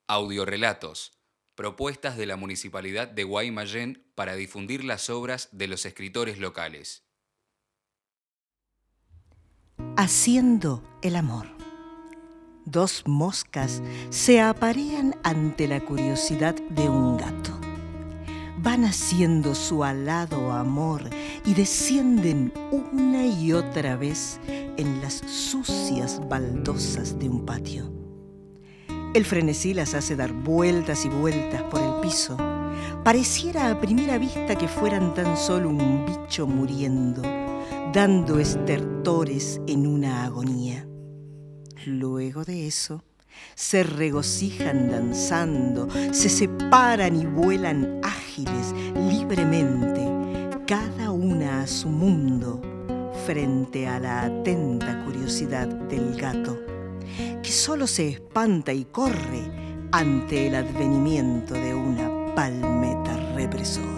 Audiorelatos, propuestas de la Municipalidad de Guaymallén para difundir las obras de los escritores locales. Haciendo el amor. Dos moscas se aparean ante la curiosidad de un gato. Van haciendo su alado amor y descienden una y otra vez en las sucias baldosas de un patio. El frenesí las hace dar vueltas y vueltas por el piso. Pareciera a primera vista que fueran tan solo un bicho muriendo, dando estertores en una agonía. Luego de eso, se regocijan danzando, se separan y vuelan ágiles, libremente, cada una a su mundo, frente a la atenta curiosidad del gato, que solo se espanta y corre ante el advenimiento de una palmeta represora.